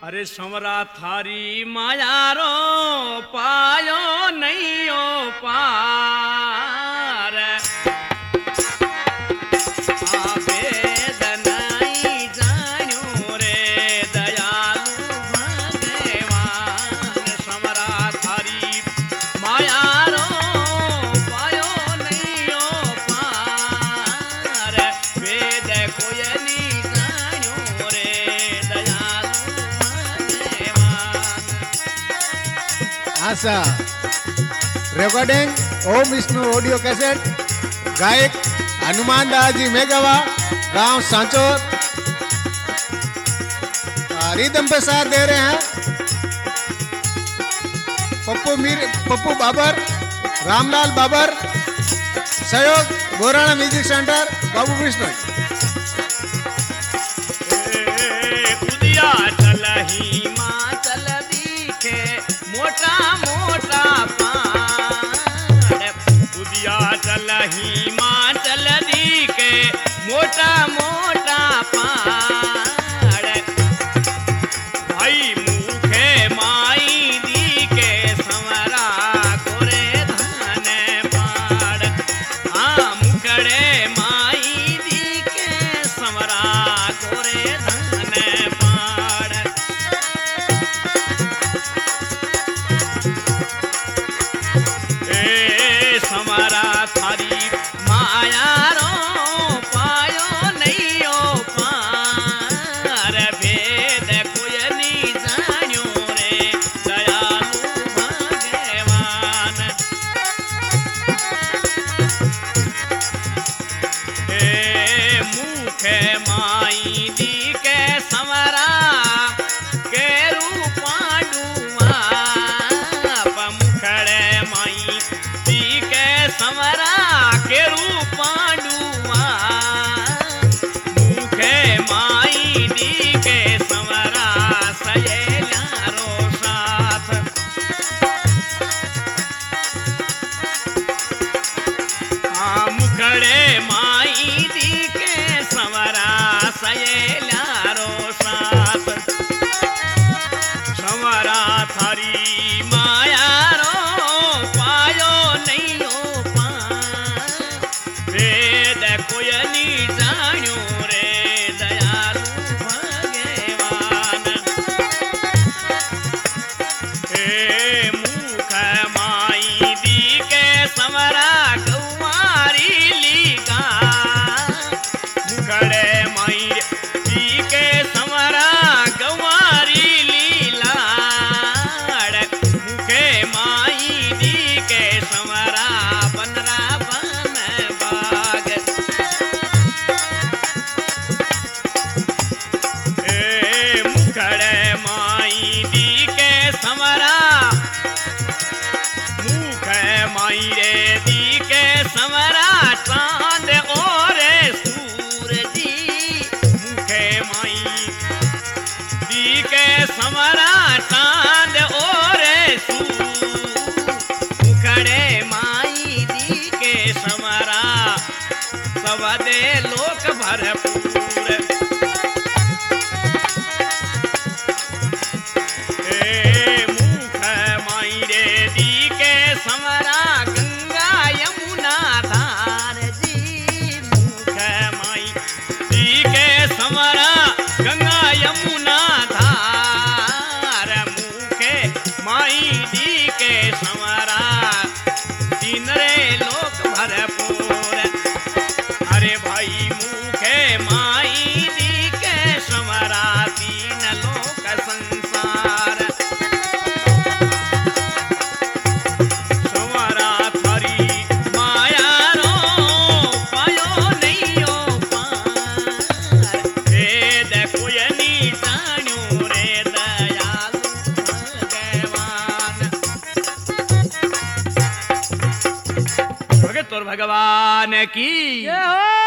अरे संवरा थारी मायारो पायो नहीं ओ पार आवेद नहीं जान्यो रे दयालु भगवान संवरा थारी मायारो पायो नहीं ओ पार वेद कोई नहीं जान्यो रे दयालु आशा recording Om Vishnu audio cassette गायक हनुमान दास जी मेघवा गांव सांचोर रिदम पे साथ दे रहे हैं पप्पू बाबर रामलाल बाबर सहयोग बोराना म्यूजिक सेंटर बाबू विष्णु मोटा मोटा पाड़ उदिया चल हिमाचल दिखे मोटा मोटा पाड़ भाई मुखे माई दिखे संवरा गोरे धन पाड़ हाँ मुखड़े माई दिखे संवरा गोरे धन पाड़ समरा थारी मायारो पायो नहीं ओ पार भेद कोई नहीं जान्यो रे दयालु भगवान मुखे माई दी के समरा के रूपाडुआ मुखड़े माई समरा के रूपाडुआ मुखे माई दी के समरा सहेलारो साथ मुखड़े माई दी के समरा सहेलारो साथ समरा थारी मायारो पायो नहीं कोई नहीं जान्यो रे दयालु भगवान मुख माई दी के समरा गौमारी लीगा मुखड़े माई दी के समरा गौमारी लीला मुखे माई दी के समरा बनरा बन बाग मुखड़े माई दी के समरा मुख माई रे दी के समरा चांद और सूरजी मुखे माई दी के समरा चांद और मुखड़े माई दी के समरा सब दे लोक भरपूर मुख माई रे दी के समरा गंगा यमुना धार जी मुख माई दी के समरा गंगा यमुना धार मुखे माई दी के समरा तीन रे लोक भरपूर अरे भाई मुखे माई दी के समरा तीन लोक संसार समरा थारी मायारो पायो नहीं ओ पार वेद कोई नहीं जान्यो रे दयालु भगवान भगत और भगवान की